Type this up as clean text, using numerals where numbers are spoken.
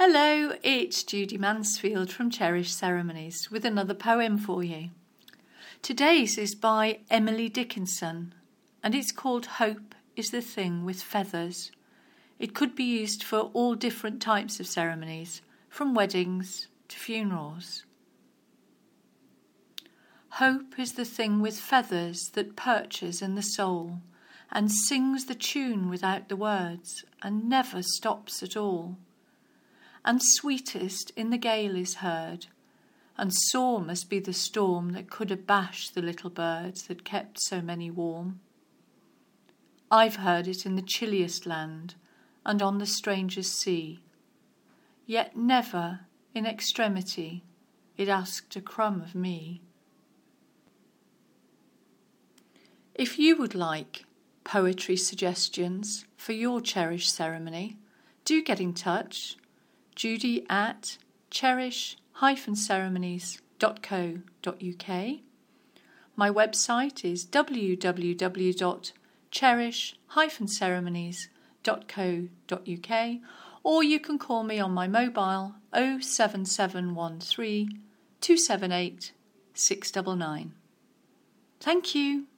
Hello, it's Judy Mansfield from Cherish Ceremonies with another poem for you. Today's is by Emily Dickinson and it's called Hope is the Thing with Feathers. It could be used for all different types of ceremonies, from weddings to funerals. Hope is the thing with feathers that perches in the soul and sings the tune without the words and never stops at all. And sweetest in the gale is heard, and sore must be the storm that could abash the little birds that kept so many warm. I've heard it in the chilliest land and on the strangest sea, yet never in extremity it asked a crumb of me. If you would like poetry suggestions for your Cherish ceremony, do get in touch. Judy at cherish-ceremonies.co.uk. My website is www.cherish-ceremonies.co.uk, or you can call me on my mobile 07713 278 699. Thank you.